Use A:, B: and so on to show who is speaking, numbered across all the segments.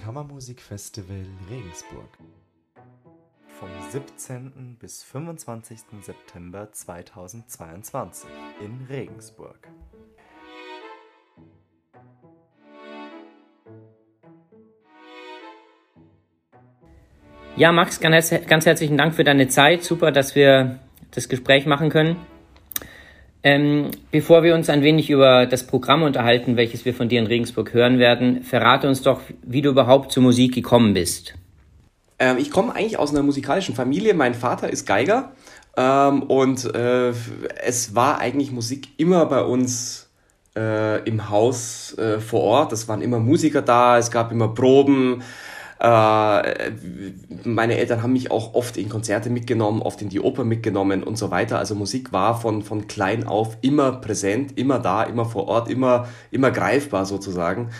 A: Kammermusikfestival Regensburg vom 17. bis 25. September 2022 in Regensburg.
B: Ja, Max, ganz herzlichen Dank für deine Zeit. Super, dass wir das Gespräch machen können. Bevor wir uns ein wenig über das Programm unterhalten, welches wir von dir in Regensburg hören werden, verrate uns doch, wie du überhaupt zur Musik gekommen bist.
C: Ich komme eigentlich aus einer musikalischen Familie. Mein Vater ist Geiger es war eigentlich Musik immer bei uns im Haus vor Ort. Es waren immer Musiker da, es gab immer Proben. Meine Eltern haben mich auch oft in Konzerte mitgenommen, oft in die Oper mitgenommen und so weiter. Also Musik war von klein auf immer präsent, immer da, immer vor Ort, immer greifbar sozusagen.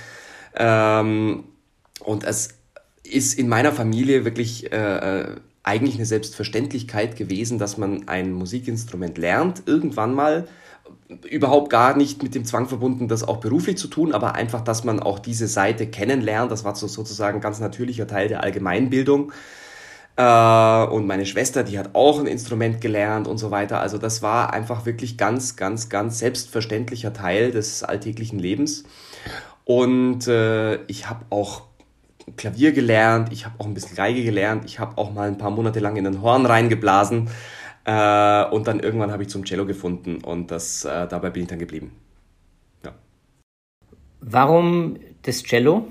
C: Und es ist in meiner Familie wirklich eigentlich eine Selbstverständlichkeit gewesen, dass man ein Musikinstrument lernt, irgendwann mal. Überhaupt gar nicht mit dem Zwang verbunden, das auch beruflich zu tun, aber einfach, dass man auch diese Seite kennenlernt. Das war sozusagen ein ganz natürlicher Teil der Allgemeinbildung. Und meine Schwester, die hat auch ein Instrument gelernt und so weiter. Also das war einfach wirklich ganz, ganz, ganz selbstverständlicher Teil des alltäglichen Lebens. Und ich habe auch Klavier gelernt, ich habe auch ein bisschen Geige gelernt, ich habe auch mal ein paar Monate lang in ein Horn reingeblasen. Und dann irgendwann habe ich zum Cello gefunden und dabei bin ich dann geblieben. Ja.
B: Warum das Cello?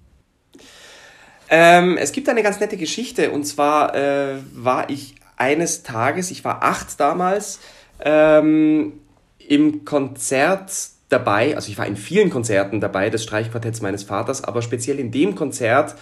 C: Es gibt eine ganz nette Geschichte und zwar war ich eines Tages, ich war 8 damals, im Konzert dabei, also ich war in vielen Konzerten dabei des Streichquartetts meines Vaters, aber speziell in dem Konzert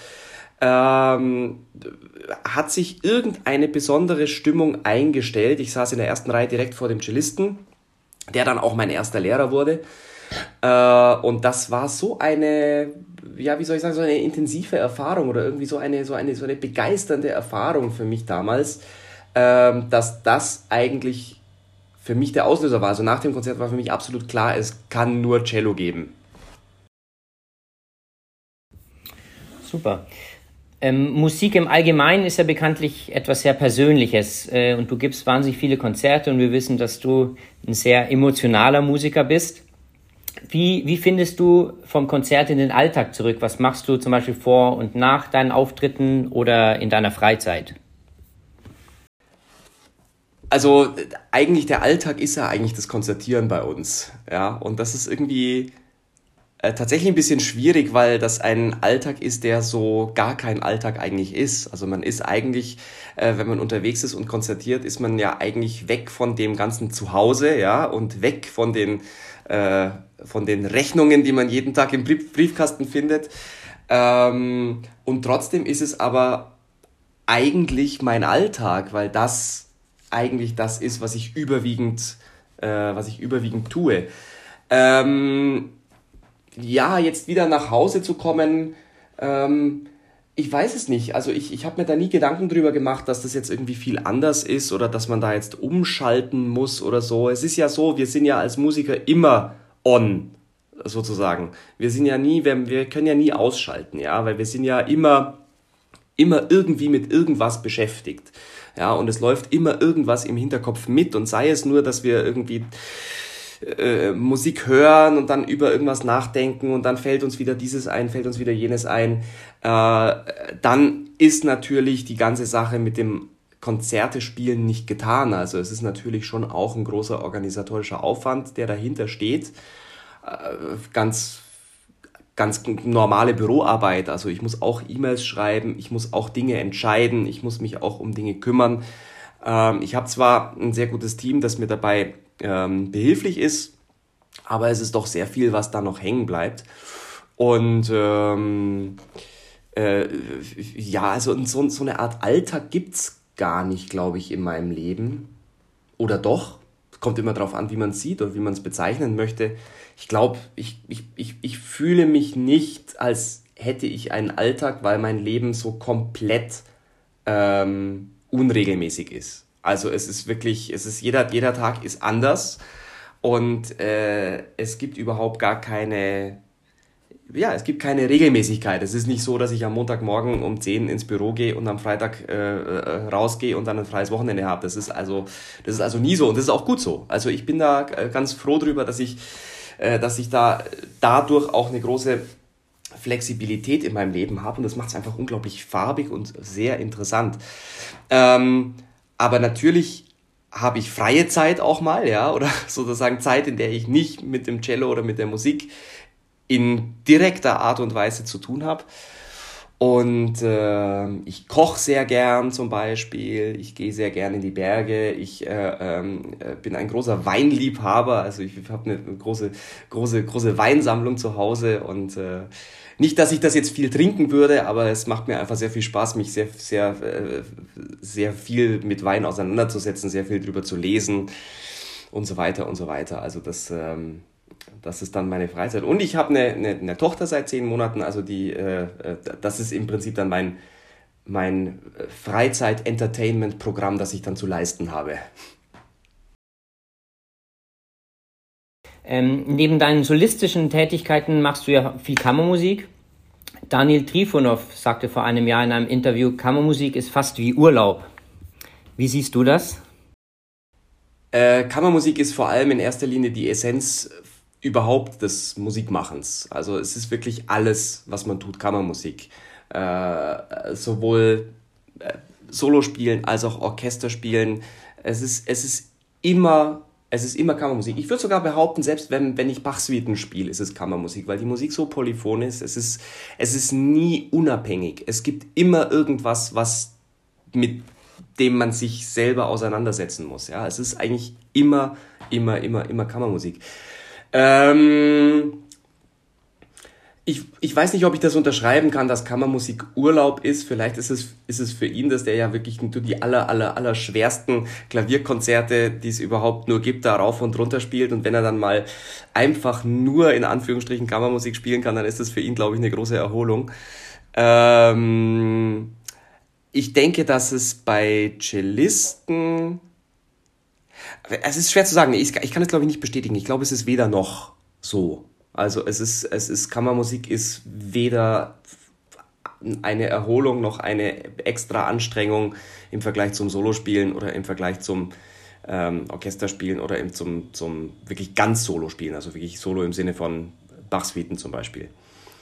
C: hat sich irgendeine besondere Stimmung eingestellt. Ich saß in der ersten Reihe direkt vor dem Cellisten, der dann auch mein erster Lehrer wurde. Und das war so eine, ja, wie soll ich sagen, so eine intensive Erfahrung oder irgendwie so eine begeisternde Erfahrung für mich damals, dass das eigentlich für mich der Auslöser war. Also nach dem Konzert war für mich absolut klar, es kann nur Cello geben.
B: Super. Musik im Allgemeinen ist ja bekanntlich etwas sehr Persönliches und du gibst wahnsinnig viele Konzerte und wir wissen, dass du ein sehr emotionaler Musiker bist. Wie findest du vom Konzert in den Alltag zurück? Was machst du zum Beispiel vor und nach deinen Auftritten oder in deiner Freizeit?
C: Also eigentlich der Alltag ist ja eigentlich das Konzertieren bei uns, ja, und das ist irgendwie tatsächlich ein bisschen schwierig, weil das ein Alltag ist, der so gar kein Alltag eigentlich ist. Also man ist eigentlich, wenn man unterwegs ist und konzertiert, ist man ja eigentlich weg von dem ganzen Zuhause, ja, und weg von den Rechnungen, die man jeden Tag im Briefkasten findet. Und trotzdem ist es aber eigentlich mein Alltag, weil das eigentlich das ist, was ich überwiegend tue. Ja, jetzt wieder nach Hause zu kommen, ich weiß es nicht. Also ich habe mir da nie Gedanken drüber gemacht, dass das jetzt irgendwie viel anders ist oder dass man da jetzt umschalten muss oder so. Es ist ja so, wir sind ja als Musiker immer on, sozusagen. Wir können ja nie ausschalten, ja, weil wir sind ja immer irgendwie mit irgendwas beschäftigt. Ja, und es läuft immer irgendwas im Hinterkopf mit und sei es nur, dass wir irgendwie Musik hören und dann über irgendwas nachdenken und dann fällt uns wieder dieses ein, fällt uns wieder jenes ein, dann ist natürlich die ganze Sache mit dem Konzerte spielen nicht getan. Also es ist natürlich schon auch ein großer organisatorischer Aufwand, der dahinter steht. Ganz normale Büroarbeit. Also ich muss auch E-Mails schreiben, ich muss auch Dinge entscheiden, ich muss mich auch um Dinge kümmern. Ich habe zwar ein sehr gutes Team, das mir dabei behilflich ist, aber es ist doch sehr viel, was da noch hängen bleibt. Und ja, also so eine Art Alltag gibt's gar nicht, glaube ich, in meinem Leben. Oder doch? Kommt immer darauf an, wie man es sieht oder wie man es bezeichnen möchte. Ich glaube, ich fühle mich nicht, als hätte ich einen Alltag, weil mein Leben so komplett unregelmäßig ist. Also es ist wirklich, jeder Tag ist anders und es gibt überhaupt gar keine ja, es gibt keine Regelmäßigkeit. Es ist nicht so, dass ich am Montagmorgen um 10 ins Büro gehe und am Freitag rausgehe und dann ein freies Wochenende habe. Das ist also nie so und das ist auch gut so. Also ich bin da ganz froh drüber, dass ich da dadurch auch eine große Flexibilität in meinem Leben habe und das macht es einfach unglaublich farbig und sehr interessant. Aber natürlich habe ich freie Zeit auch mal, ja, oder sozusagen Zeit, in der ich nicht mit dem Cello oder mit der Musik in direkter Art und Weise zu tun habe. Und ich koche sehr gern zum Beispiel, ich gehe sehr gern in die Berge, ich bin ein großer Weinliebhaber, also ich habe eine große Weinsammlung zu Hause und nicht, dass ich das jetzt viel trinken würde, aber es macht mir einfach sehr viel Spaß, mich sehr viel mit Wein auseinanderzusetzen, sehr viel drüber zu lesen und so weiter und so weiter. Also das ist dann meine Freizeit. Und ich habe eine Tochter seit 10 Monaten, also das ist im Prinzip dann mein Freizeit-Entertainment-Programm, das ich dann zu leisten habe.
B: Neben deinen solistischen Tätigkeiten machst du ja viel Kammermusik. Daniel Trifonov sagte vor einem Jahr in einem Interview, Kammermusik ist fast wie Urlaub. Wie siehst du das?
C: Kammermusik ist vor allem in erster Linie die Essenz überhaupt des Musikmachens. Also es ist wirklich alles, was man tut, Kammermusik. Sowohl Solo spielen als auch Orchester spielen. Es ist immer Kammermusik. Ich würde sogar behaupten, selbst wenn ich Bach-Suiten spiele, ist es Kammermusik, weil die Musik so polyphon ist. Es ist nie unabhängig. Es gibt immer irgendwas, mit dem man sich selber auseinandersetzen muss. Ja, es ist eigentlich immer Kammermusik. Ich weiß nicht, ob ich das unterschreiben kann, dass Kammermusik Urlaub ist. Vielleicht ist es für ihn, dass der ja wirklich die aller schwersten Klavierkonzerte, die es überhaupt nur gibt, da rauf und runter spielt. Und wenn er dann mal einfach nur in Anführungsstrichen Kammermusik spielen kann, dann ist das für ihn, glaube ich, eine große Erholung. Ich denke, dass es bei Cellisten... Es ist schwer zu sagen. Ich kann es, glaube ich, nicht bestätigen. Ich glaube, es ist weder noch so. Also Kammermusik ist weder eine Erholung noch eine extra Anstrengung im Vergleich zum Solospielen oder im Vergleich zum Orchesterspielen oder zum wirklich ganz Solospielen, also wirklich Solo im Sinne von Bach-Suiten zum Beispiel.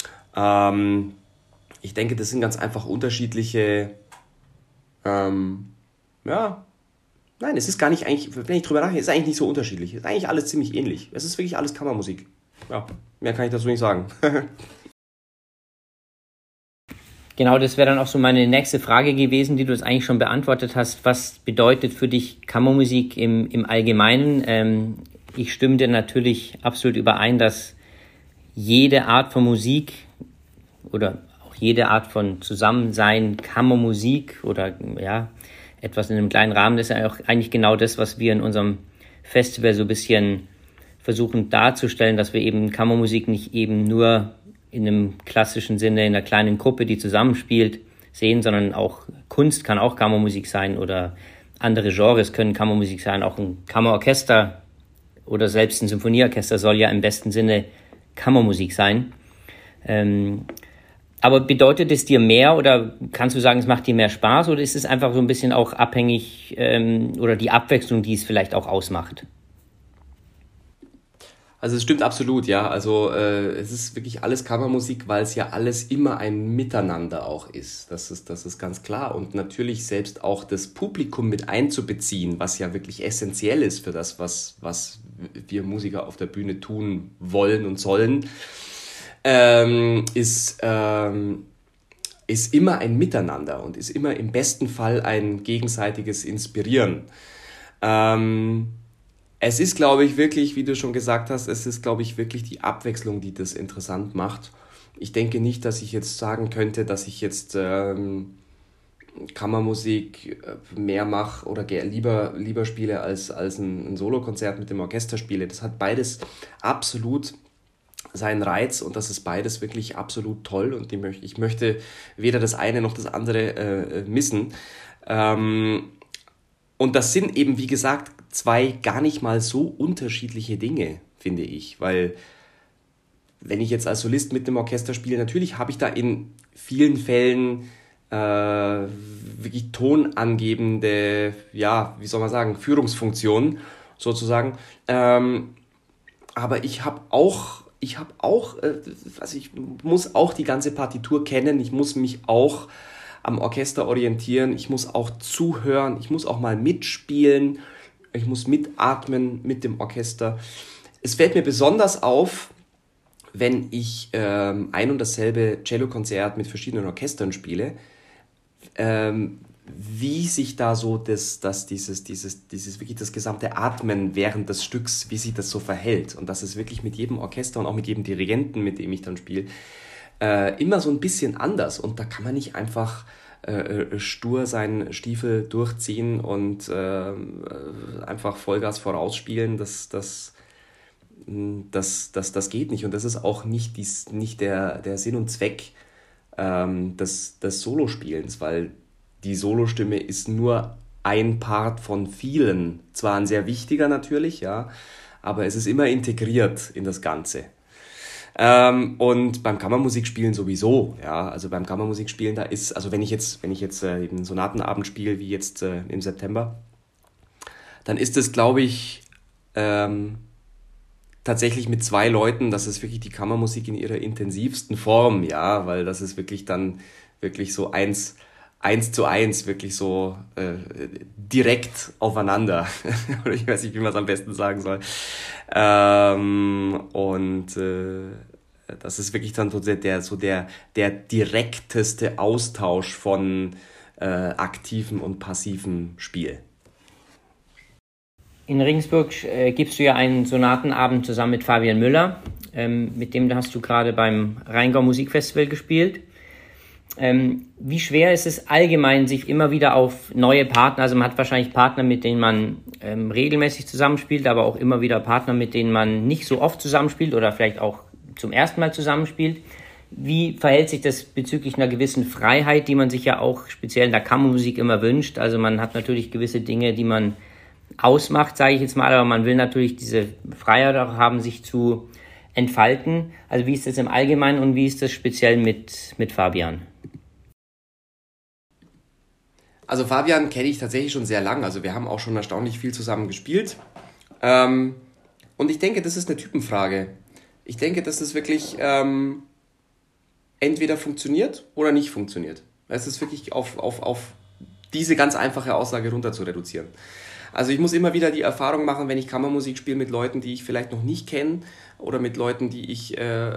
C: Ich denke, das sind ganz einfach unterschiedliche, nein, es ist gar nicht eigentlich, wenn ich drüber nachdenke, ist eigentlich nicht so unterschiedlich. Es ist eigentlich alles ziemlich ähnlich. Es ist wirklich alles Kammermusik. Ja, mehr kann ich dazu nicht sagen.
B: Genau, das wäre dann auch so meine nächste Frage gewesen, die du jetzt eigentlich schon beantwortet hast. Was bedeutet für dich Kammermusik im Allgemeinen? Ich stimme dir natürlich absolut überein, dass jede Art von Musik oder auch jede Art von Zusammensein, Kammermusik oder ja, etwas in einem kleinen Rahmen, das ist ja auch eigentlich genau das, was wir in unserem Festival so ein bisschen versuchen darzustellen, dass wir eben Kammermusik nicht eben nur in einem klassischen Sinne in einer kleinen Gruppe, die zusammenspielt, sehen, sondern auch Kunst kann auch Kammermusik sein oder andere Genres können Kammermusik sein, auch ein Kammerorchester oder selbst ein Symphonieorchester soll ja im besten Sinne Kammermusik sein. Aber bedeutet es dir mehr oder kannst du sagen, es macht dir mehr Spaß oder ist es einfach so ein bisschen auch abhängig oder die Abwechslung, die es vielleicht auch ausmacht?
C: Also es stimmt absolut, ja. Also es ist wirklich alles Kammermusik, weil es ja alles immer ein Miteinander auch ist. Das ist ganz klar. Und natürlich selbst auch das Publikum mit einzubeziehen, was ja wirklich essentiell ist für das, was wir Musiker auf der Bühne tun wollen und sollen. Ist immer ein Miteinander und ist immer im besten Fall ein gegenseitiges Inspirieren. Es ist, glaube ich, wirklich, wie du schon gesagt hast, es ist, glaube ich, wirklich die Abwechslung, die das interessant macht. Ich denke nicht, dass ich jetzt sagen könnte, dass ich jetzt Kammermusik mehr mache oder lieber spiele als ein Solokonzert mit dem Orchester spiele. Das hat beides absolut seinen Reiz und das ist beides wirklich absolut toll und ich möchte weder das eine noch das andere missen. Und das sind eben, wie gesagt, zwei gar nicht mal so unterschiedliche Dinge, finde ich, weil wenn ich jetzt als Solist mit einem Orchester spiele, natürlich habe ich da in vielen Fällen wirklich tonangebende, ja, wie soll man sagen, Führungsfunktionen sozusagen. Aber ich muss auch die ganze Partitur kennen, ich muss mich auch am Orchester orientieren, ich muss auch zuhören, ich muss auch mal mitspielen, ich muss mitatmen mit dem Orchester. Es fällt mir besonders auf, wenn ich ein und dasselbe Cellokonzert mit verschiedenen Orchestern spiele, wie sich da so dieses wirklich das gesamte Atmen während des Stücks, wie sich das so verhält. Und das ist wirklich mit jedem Orchester und auch mit jedem Dirigenten, mit dem ich dann spiele, immer so ein bisschen anders. Und da kann man nicht einfach stur seinen Stiefel durchziehen und einfach Vollgas vorausspielen. Das geht nicht. Und das ist auch nicht der Sinn und Zweck des Solospielens, weil die Solostimme ist nur ein Part von vielen. Zwar ein sehr wichtiger natürlich, ja, aber es ist immer integriert in das Ganze. Und beim Kammermusikspielen sowieso, ja, also beim Kammermusikspielen, da ist, also wenn ich jetzt eben Sonatenabend spiele, wie jetzt im September, dann ist es, glaube ich, tatsächlich mit 2 Leuten, das ist wirklich die Kammermusik in ihrer intensivsten Form, ja, weil das ist wirklich dann wirklich so eins zu eins, wirklich so direkt aufeinander. Oder ich weiß nicht, wie man es am besten sagen soll. Das ist wirklich dann so der direkteste Austausch von aktivem und passivem Spiel.
B: In Regensburg gibst du ja einen Sonatenabend zusammen mit Fabian Müller. Mit dem hast du gerade beim Rheingau Musikfestival gespielt. Wie schwer ist es allgemein, sich immer wieder auf neue Partner, also man hat wahrscheinlich Partner, mit denen man regelmäßig zusammenspielt, aber auch immer wieder Partner, mit denen man nicht so oft zusammenspielt oder vielleicht auch zum ersten Mal zusammenspielt. Wie verhält sich das bezüglich einer gewissen Freiheit, die man sich ja auch speziell in der Kammermusik immer wünscht? Also man hat natürlich gewisse Dinge, die man ausmacht, sage ich jetzt mal, aber man will natürlich diese Freiheit auch haben, sich zu entfalten. Also wie ist das im Allgemeinen und wie ist das speziell mit Fabian?
C: Also Fabian kenne ich tatsächlich schon sehr lang, also wir haben auch schon erstaunlich viel zusammen gespielt. Und ich denke, das ist eine Typenfrage. Ich denke, dass das wirklich entweder funktioniert oder nicht funktioniert. Es ist wirklich auf diese ganz einfache Aussage runter zu reduzieren. Also ich muss immer wieder die Erfahrung machen, wenn ich Kammermusik spiele mit Leuten, die ich vielleicht noch nicht kenne oder mit Leuten, die ich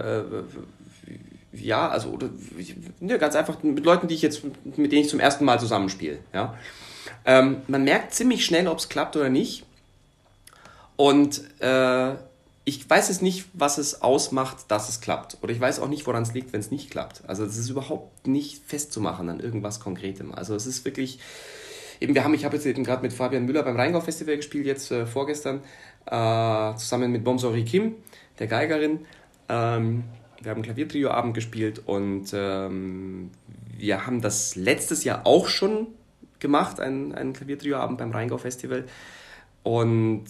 C: ganz einfach mit Leuten, mit denen ich zum ersten Mal zusammenspiele. Ja? Man merkt ziemlich schnell, ob es klappt oder nicht. Und ich weiß es nicht, was es ausmacht, dass es klappt. Oder ich weiß auch nicht, woran es liegt, wenn es nicht klappt. Also es ist überhaupt nicht festzumachen an irgendwas Konkretem. Also es ist wirklich, ich habe jetzt eben gerade mit Fabian Müller beim Rheingau Festival gespielt, jetzt vorgestern, zusammen mit Bomsori Kim, der Geigerin. Wir haben einen Klaviertrio-Abend gespielt und wir haben das letztes Jahr auch schon gemacht, einen Klaviertrio-Abend beim Rheingau Festival. Und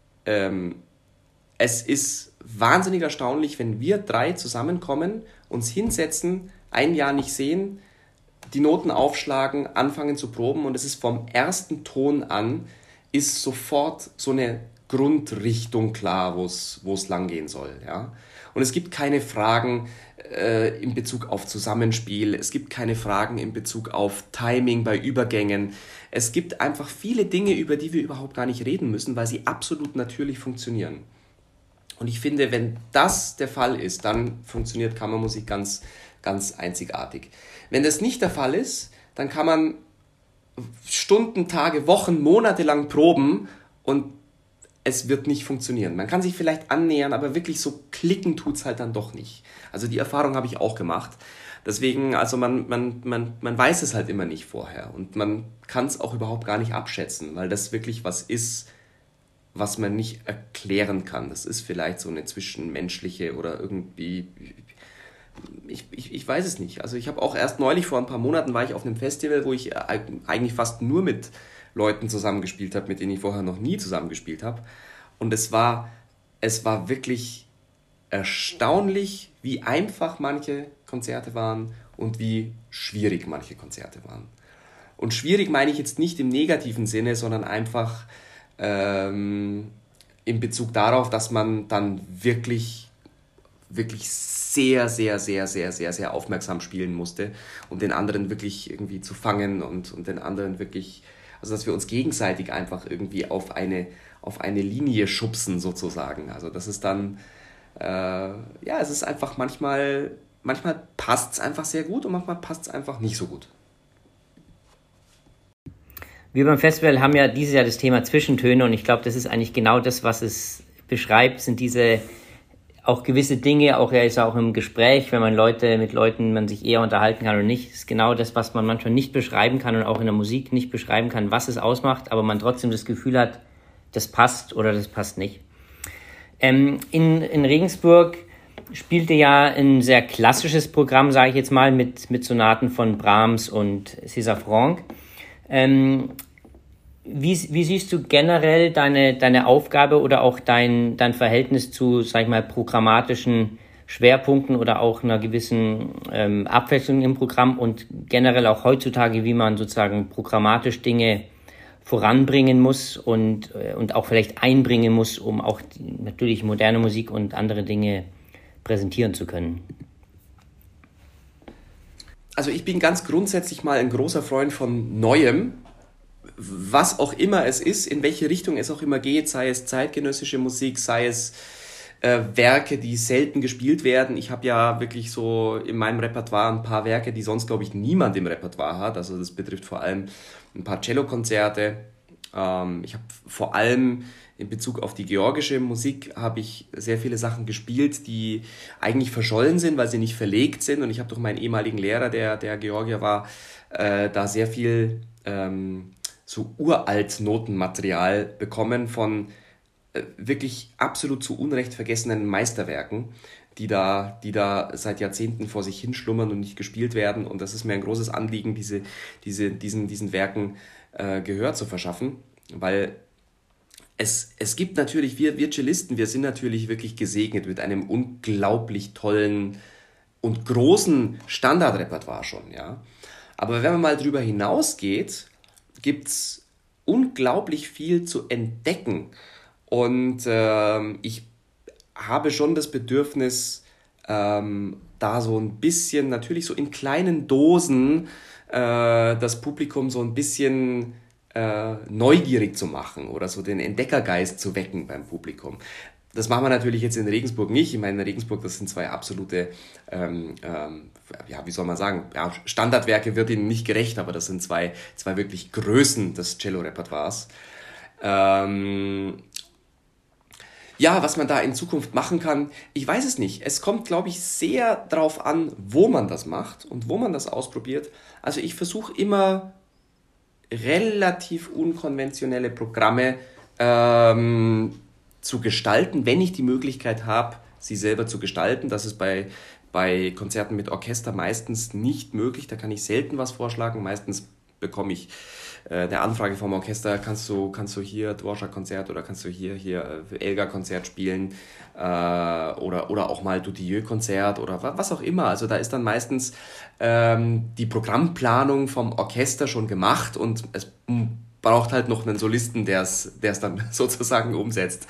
C: es ist wahnsinnig erstaunlich, wenn wir 3 zusammenkommen, uns hinsetzen, ein Jahr nicht sehen, die Noten aufschlagen, anfangen zu proben und es ist vom ersten Ton an, ist sofort so eine Grundrichtung klar, wo es lang gehen soll. Ja? Und es gibt keine Fragen in Bezug auf Zusammenspiel, es gibt keine Fragen in Bezug auf Timing bei Übergängen. Es gibt einfach viele Dinge, über die wir überhaupt gar nicht reden müssen, weil sie absolut natürlich funktionieren. Und ich finde, wenn das der Fall ist, dann funktioniert Kammermusik ganz, ganz einzigartig. Wenn das nicht der Fall ist, dann kann man Stunden, Tage, Wochen, Monate lang proben und es wird nicht funktionieren. Man kann sich vielleicht annähern, aber wirklich so klicken tut's halt dann doch nicht. Also die Erfahrung habe ich auch gemacht. Deswegen, also man weiß es halt immer nicht vorher und man kann es auch überhaupt gar nicht abschätzen, weil das wirklich was ist, was man nicht erklären kann. Das ist vielleicht so eine zwischenmenschliche oder irgendwie, ich weiß es nicht. Also ich habe auch erst neulich, vor ein paar Monaten, war ich auf einem Festival, wo ich eigentlich fast nur mit Leuten zusammengespielt habe, mit denen ich vorher noch nie zusammengespielt habe. Und es war wirklich erstaunlich, wie einfach manche Konzerte waren und wie schwierig manche Konzerte waren. Und schwierig meine ich jetzt nicht im negativen Sinne, sondern einfach in Bezug darauf, dass man dann wirklich sehr, sehr, sehr, sehr, sehr, sehr aufmerksam spielen musste, um den anderen wirklich irgendwie zu fangen und den anderen wirklich, also dass wir uns gegenseitig einfach irgendwie auf eine Linie schubsen sozusagen. Also das ist dann, es ist einfach manchmal passt es einfach sehr gut und manchmal passt es einfach nicht so gut.
B: Wir beim Festival haben ja dieses Jahr das Thema Zwischentöne und ich glaube, das ist eigentlich genau das, was es beschreibt, sind diese auch gewisse Dinge, auch im Gespräch, wenn man mit Leuten man sich eher unterhalten kann oder nicht, ist genau das, was man manchmal nicht beschreiben kann und auch in der Musik nicht beschreiben kann, was es ausmacht, aber man trotzdem das Gefühl hat, das passt oder das passt nicht. In Regensburg spielte ja ein sehr klassisches Programm, sage ich jetzt mal, mit Sonaten von Brahms und César Franck. Wie siehst du generell deine Aufgabe oder auch dein Verhältnis zu, sag ich mal, programmatischen Schwerpunkten oder auch einer gewissen Abwechslung im Programm und generell auch heutzutage, wie man sozusagen programmatisch Dinge voranbringen muss und auch vielleicht einbringen muss, um auch natürlich moderne Musik und andere Dinge präsentieren zu können?
C: Also ich bin ganz grundsätzlich mal ein großer Freund von Neuem, was auch immer es ist, in welche Richtung es auch immer geht, sei es zeitgenössische Musik, sei es Werke, die selten gespielt werden. Ich habe ja wirklich so in meinem Repertoire ein paar Werke, die sonst, glaube ich, niemand im Repertoire hat. Also das betrifft vor allem ein paar Cellokonzerte. Ich habe vor allem in Bezug auf die georgische Musik habe ich sehr viele Sachen gespielt, die eigentlich verschollen sind, weil sie nicht verlegt sind. Und ich habe durch meinen ehemaligen Lehrer, der Georgier war, da sehr viel so uralt Notenmaterial bekommen von wirklich absolut zu Unrecht vergessenen Meisterwerken, die da seit Jahrzehnten vor sich hinschlummern und nicht gespielt werden. Und das ist mir ein großes Anliegen, diesen Werken Gehör zu verschaffen, weil es gibt natürlich, wir Cellisten, wir sind natürlich wirklich gesegnet mit einem unglaublich tollen und großen Standardrepertoire schon, ja. Aber wenn man mal drüber hinausgeht, gibt's unglaublich viel zu entdecken. Und ich habe schon das Bedürfnis, da so ein bisschen, natürlich so in kleinen Dosen, das Publikum so ein bisschen neugierig zu machen oder so den Entdeckergeist zu wecken beim Publikum. Das machen wir natürlich jetzt in Regensburg nicht. Ich meine, in Regensburg, das sind zwei absolute, wie soll man sagen, ja, Standardwerke wird ihnen nicht gerecht, aber das sind zwei wirklich Größen des Cello-Repertoires. Was man da in Zukunft machen kann, ich weiß es nicht. Es kommt, glaube ich, sehr drauf an, wo man das macht und wo man das ausprobiert. Also ich versuche immer relativ unkonventionelle Programme zu gestalten, wenn ich die Möglichkeit habe, sie selber zu gestalten. Das ist bei Konzerten mit Orchester meistens nicht möglich. Da kann ich selten was vorschlagen. Meistens bekomme ich der Anfrage vom Orchester, kannst du hier Dvorak-Konzert oder kannst du hier Elgar-Konzert spielen oder auch mal Dutilleux-Konzert oder was auch immer. Also da ist dann meistens die Programmplanung vom Orchester schon gemacht und es braucht halt noch einen Solisten, der es dann sozusagen umsetzt.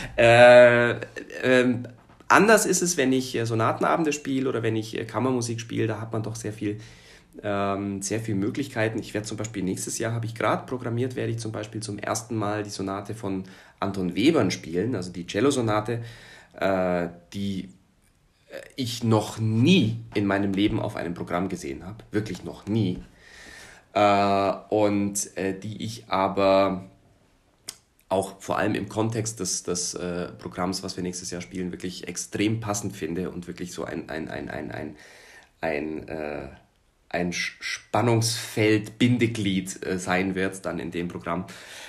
C: Anders ist es, wenn ich Sonatenabende spiele oder wenn ich Kammermusik spiele, da hat man doch sehr viel Möglichkeiten. Ich werde zum Beispiel nächstes Jahr, habe ich gerade programmiert, werde ich zum Beispiel zum ersten Mal die Sonate von Anton Webern spielen, also die Cellosonate, die ich noch nie in meinem Leben auf einem Programm gesehen habe, wirklich noch nie. Die ich aber auch vor allem im Kontext des Programms, was wir nächstes Jahr spielen, wirklich extrem passend finde und wirklich so ein Spannungsfeld, Bindeglied sein wird dann in dem Programm.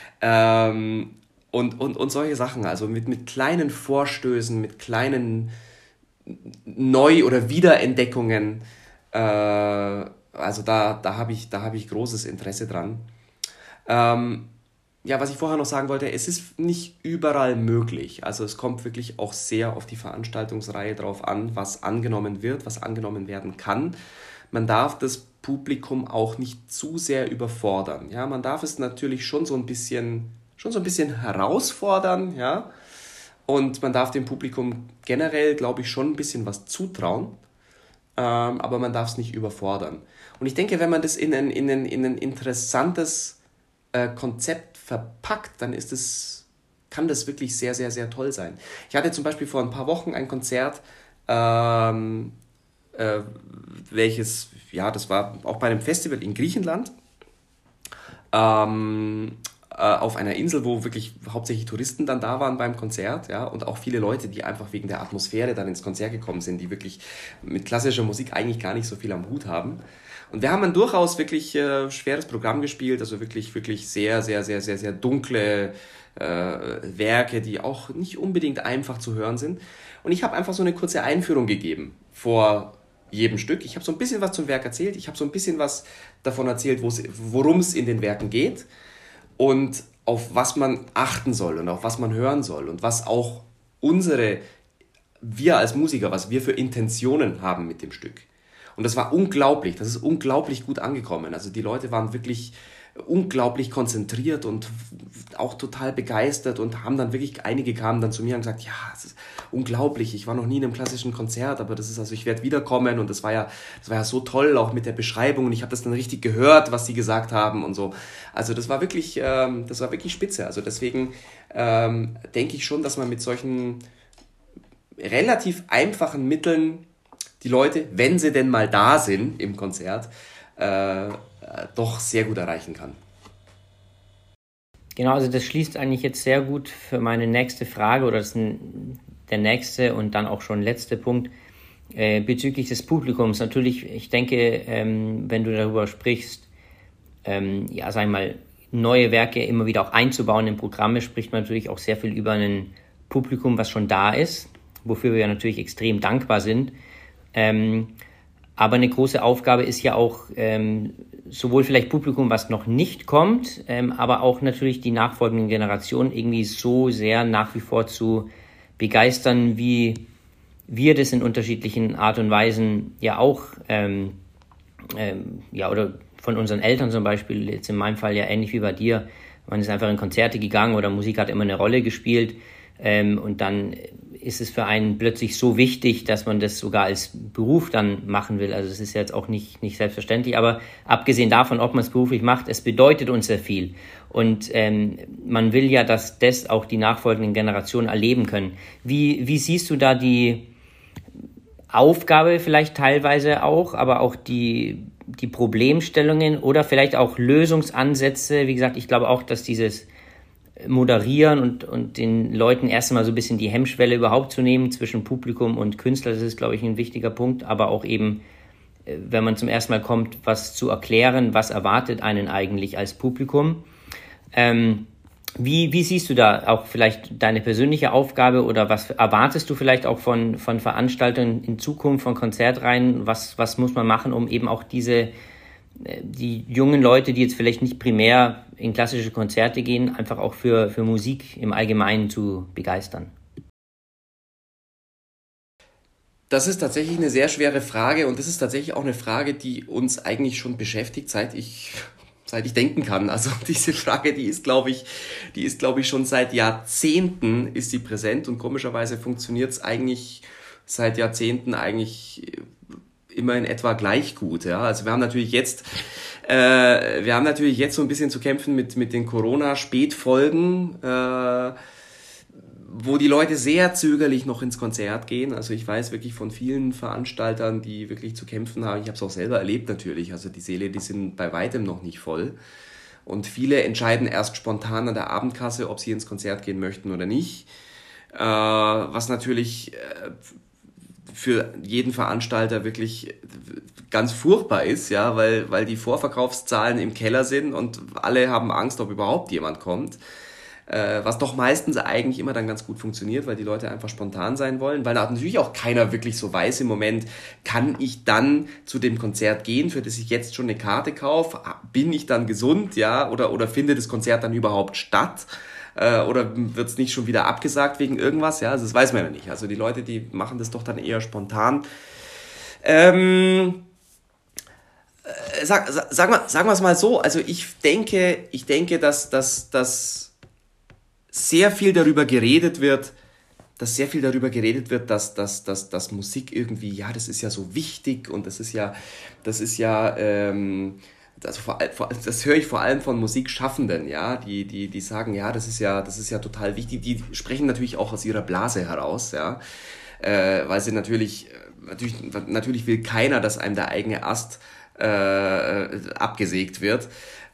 C: Und solche Sachen, also mit kleinen Vorstößen, mit kleinen Neu- oder Wiederentdeckungen, also da habe ich großes Interesse dran. ja, was ich vorher noch sagen wollte, es ist nicht überall möglich. Also es kommt wirklich auch sehr auf die Veranstaltungsreihe drauf an, was angenommen wird, was angenommen werden kann. Man darf das Publikum auch nicht zu sehr überfordern. Ja, man darf es natürlich schon so ein bisschen herausfordern, ja. Und man darf dem Publikum generell, glaube ich, schon ein bisschen was zutrauen, aber man darf es nicht überfordern. Und ich denke, wenn man das in ein interessantes Konzept verpackt, dann kann das wirklich sehr, sehr, sehr toll sein. Ich hatte zum Beispiel vor ein paar Wochen ein Konzert, welches, ja, das war auch bei einem Festival in Griechenland, auf einer Insel, wo wirklich hauptsächlich Touristen dann da waren beim Konzert, ja, und auch viele Leute, die einfach wegen der Atmosphäre dann ins Konzert gekommen sind, die wirklich mit klassischer Musik eigentlich gar nicht so viel am Hut haben. Und wir haben ein durchaus wirklich schweres Programm gespielt, also wirklich, wirklich sehr, sehr, sehr, sehr, sehr dunkle Werke, die auch nicht unbedingt einfach zu hören sind. Und ich habe einfach so eine kurze Einführung gegeben vor jedem Stück. Ich habe so ein bisschen was zum Werk erzählt, ich habe so ein bisschen was davon erzählt, worum es in den Werken geht und auf was man achten soll und auf was man hören soll und was auch wir als Musiker, was wir für Intentionen haben mit dem Stück. Und das war unglaublich, das ist unglaublich gut angekommen. Also die Leute waren wirklich unglaublich konzentriert und auch total begeistert und haben dann wirklich, einige kamen dann zu mir und gesagt, ja, es ist unglaublich, ich war noch nie in einem klassischen Konzert, aber das ist, also ich werde wiederkommen und das war ja so toll, auch mit der Beschreibung und ich habe das dann richtig gehört, was sie gesagt haben und so. Also das war wirklich spitze. Also deswegen denke ich schon, dass man mit solchen relativ einfachen Mitteln die Leute, wenn sie denn mal da sind im Konzert, doch sehr gut erreichen kann.
B: Genau, also das schließt eigentlich jetzt sehr gut für meine nächste Frage oder das ist der nächste und dann auch schon letzte Punkt bezüglich des Publikums. Natürlich, ich denke, wenn du darüber sprichst, ja, sag ich mal, neue Werke immer wieder auch einzubauen in Programme, spricht man natürlich auch sehr viel über ein Publikum, was schon da ist, wofür wir ja natürlich extrem dankbar sind. Aber eine große Aufgabe ist ja auch sowohl vielleicht Publikum, was noch nicht kommt, aber auch natürlich die nachfolgenden Generationen irgendwie so sehr nach wie vor zu begeistern, wie wir das in unterschiedlichen Art und Weisen ja auch, ja, oder von unseren Eltern zum Beispiel, jetzt in meinem Fall ja ähnlich wie bei dir, man ist einfach in Konzerte gegangen oder Musik hat immer eine Rolle gespielt und dann ist es für einen plötzlich so wichtig, dass man das sogar als Beruf dann machen will. Also das ist jetzt auch nicht selbstverständlich, aber abgesehen davon, ob man es beruflich macht, es bedeutet uns sehr viel. Und man will ja, dass das auch die nachfolgenden Generationen erleben können. Wie siehst du da die Aufgabe vielleicht teilweise auch, aber auch die Problemstellungen oder vielleicht auch Lösungsansätze? Wie gesagt, ich glaube auch, dass dieses Moderieren und den Leuten erst einmal so ein bisschen die Hemmschwelle überhaupt zu nehmen zwischen Publikum und Künstler, das ist, glaube ich, ein wichtiger Punkt, aber auch eben, wenn man zum ersten Mal kommt, was zu erklären, was erwartet einen eigentlich als Publikum. Wie siehst du da auch vielleicht deine persönliche Aufgabe oder was erwartest du vielleicht auch von Veranstaltern in Zukunft, von Konzertreihen, was muss man machen, um eben auch die jungen Leute, die jetzt vielleicht nicht primär in klassische Konzerte gehen, einfach auch für Musik im Allgemeinen zu begeistern?
C: Das ist tatsächlich eine sehr schwere Frage und das ist tatsächlich auch eine Frage, die uns eigentlich schon beschäftigt, seit ich denken kann. Also diese Frage, die ist, glaube ich, schon seit Jahrzehnten ist sie präsent und komischerweise funktioniert es eigentlich seit Jahrzehnten eigentlich immer in etwa gleich gut. Ja? Also wir haben natürlich jetzt so ein bisschen zu kämpfen mit den Corona-Spätfolgen, wo die Leute sehr zögerlich noch ins Konzert gehen. Also ich weiß wirklich von vielen Veranstaltern, die wirklich zu kämpfen haben. Ich habe es auch selber erlebt natürlich. Also die Säle, die sind bei weitem noch nicht voll. Und viele entscheiden erst spontan an der Abendkasse, ob sie ins Konzert gehen möchten oder nicht. Was natürlich für jeden Veranstalter wirklich ganz furchtbar ist, ja, weil die Vorverkaufszahlen im Keller sind und alle haben Angst, ob überhaupt jemand kommt. was doch meistens eigentlich immer dann ganz gut funktioniert, weil die Leute einfach spontan sein wollen, weil natürlich auch keiner wirklich so weiß im Moment, kann ich dann zu dem Konzert gehen, für das ich jetzt schon eine Karte kaufe, bin ich dann gesund, ja, oder findet das Konzert dann überhaupt statt? Oder wird es nicht schon wieder abgesagt wegen irgendwas? Ja, also das weiß man ja nicht. Also die Leute, die machen das doch dann eher spontan. Sagen wir es mal so, also ich denke, dass sehr viel darüber geredet wird, dass Musik irgendwie, ja, das ist ja so wichtig und das ist ja, also das höre ich vor allem von Musikschaffenden, ja, die sagen, ja, das ist ja total wichtig. Die sprechen natürlich auch aus ihrer Blase heraus, ja, weil sie natürlich will keiner, dass einem der eigene Ast abgesägt wird.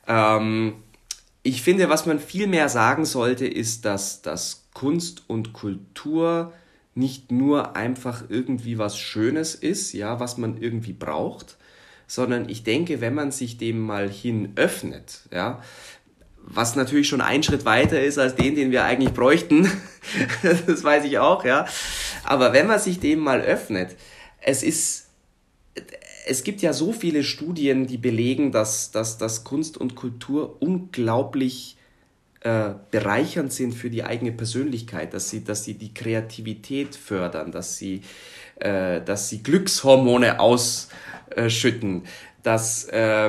C: Ich finde, was man viel mehr sagen sollte, ist, dass Kunst und Kultur nicht nur einfach irgendwie was Schönes ist, ja, was man irgendwie braucht, sondern ich denke, wenn man sich dem mal hin öffnet, ja, was natürlich schon ein Schritt weiter ist als den wir eigentlich bräuchten, das weiß ich auch, ja, aber wenn man sich dem mal öffnet, es gibt ja so viele Studien, die belegen, dass Kunst und Kultur unglaublich bereichernd sind für die eigene Persönlichkeit, dass sie die Kreativität fördern, dass sie Glückshormone ausschütten, dass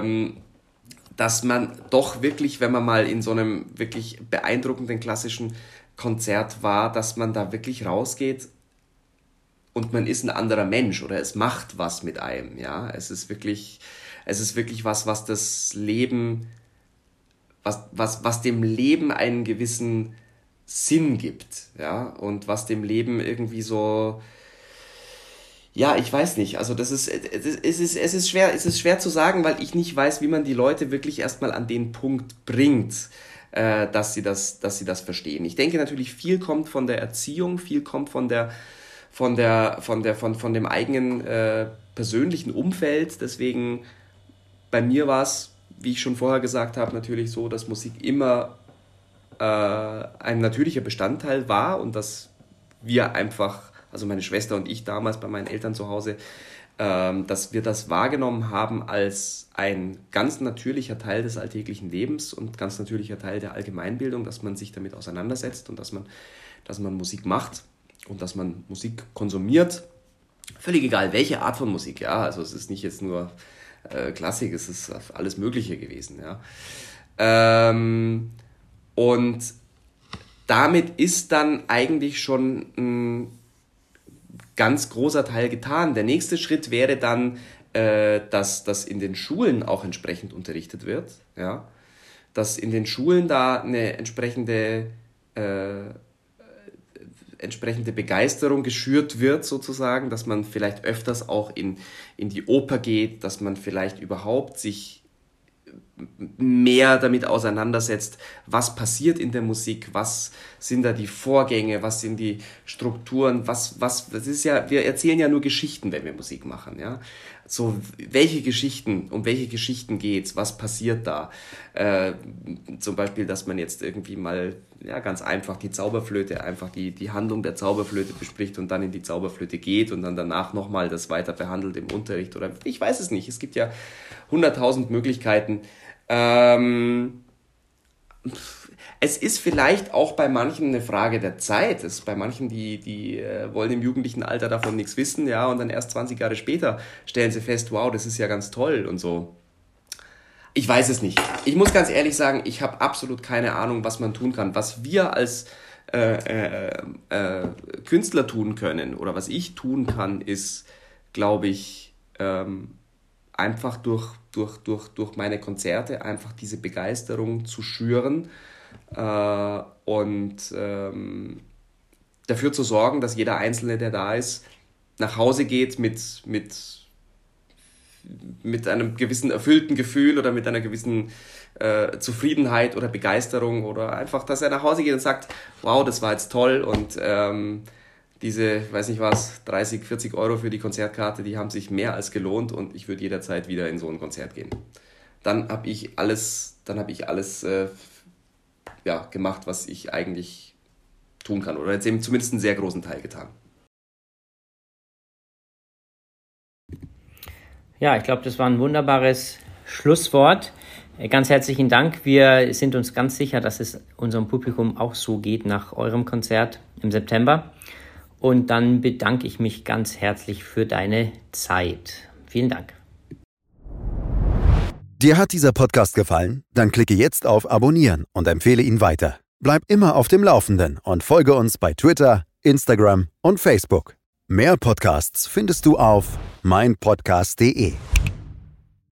C: man doch wirklich, wenn man mal in so einem wirklich beeindruckenden klassischen Konzert war, dass man da wirklich rausgeht und man ist ein anderer Mensch oder es macht was mit einem, ja. Es ist wirklich was das Leben, was dem Leben einen gewissen Sinn gibt, ja, und was dem Leben irgendwie so, ja, ich weiß nicht, also es ist schwer zu sagen, weil ich nicht weiß, wie man die Leute wirklich erstmal an den Punkt bringt, dass sie das verstehen. Ich denke natürlich, viel kommt von der Erziehung, viel kommt von dem eigenen persönlichen Umfeld. Deswegen, bei mir war es, wie ich schon vorher gesagt habe, natürlich so, dass Musik immer ein natürlicher Bestandteil war und dass wir einfach, also meine Schwester und ich damals bei meinen Eltern zu Hause, dass wir das wahrgenommen haben als ein ganz natürlicher Teil des alltäglichen Lebens und ganz natürlicher Teil der Allgemeinbildung, dass man sich damit auseinandersetzt und dass man Musik macht und dass man Musik konsumiert. Völlig egal, welche Art von Musik, ja, also es ist nicht jetzt nur Klassik, es ist alles Mögliche gewesen, ja. Und damit ist dann eigentlich schon ein ganz großer Teil getan. Der nächste Schritt wäre dann, dass das in den Schulen auch entsprechend unterrichtet wird, ja, dass in den Schulen da eine entsprechende Begeisterung geschürt wird sozusagen, dass man vielleicht öfters auch in die Oper geht, dass man vielleicht überhaupt sich mehr damit auseinandersetzt, was passiert in der Musik, was sind da die Vorgänge, was sind die Strukturen, das ist ja, wir erzählen ja nur Geschichten, wenn wir Musik machen, ja. So, um welche Geschichten geht's, was passiert da? Zum Beispiel, dass man jetzt irgendwie mal, ja, ganz einfach die Zauberflöte, einfach die Handlung der Zauberflöte bespricht und dann in die Zauberflöte geht und dann danach nochmal das weiter behandelt im Unterricht oder ich weiß es nicht. Es gibt ja 100.000 Möglichkeiten. Es ist vielleicht auch bei manchen eine Frage der Zeit. Es ist bei manchen, die wollen im jugendlichen Alter davon nichts wissen, ja, und dann erst 20 Jahre später stellen sie fest, wow, das ist ja ganz toll und so. Ich weiß es nicht. Ich muss ganz ehrlich sagen, ich habe absolut keine Ahnung, was man tun kann. Was wir als Künstler tun können oder was ich tun kann, ist, glaube ich, einfach durch meine Konzerte einfach diese Begeisterung zu schüren und dafür zu sorgen, dass jeder Einzelne, der da ist, nach Hause geht mit einem gewissen erfüllten Gefühl oder mit einer gewissen Zufriedenheit oder Begeisterung oder einfach, dass er nach Hause geht und sagt, wow, das war jetzt toll und diese, weiß nicht was, 30, 40 Euro für die Konzertkarte, die haben sich mehr als gelohnt und ich würde jederzeit wieder in so ein Konzert gehen. Dann habe ich alles gemacht, was ich eigentlich tun kann. Oder jetzt eben zumindest einen sehr großen Teil getan.
B: Ja, ich glaube, das war ein wunderbares Schlusswort. Ganz herzlichen Dank. Wir sind uns ganz sicher, dass es unserem Publikum auch so geht nach eurem Konzert im September. Und dann bedanke ich mich ganz herzlich für deine Zeit. Vielen Dank.
D: Dir hat dieser Podcast gefallen? Dann klicke jetzt auf Abonnieren und empfehle ihn weiter. Bleib immer auf dem Laufenden und folge uns bei Twitter, Instagram und Facebook. Mehr Podcasts findest du auf meinpodcast.de.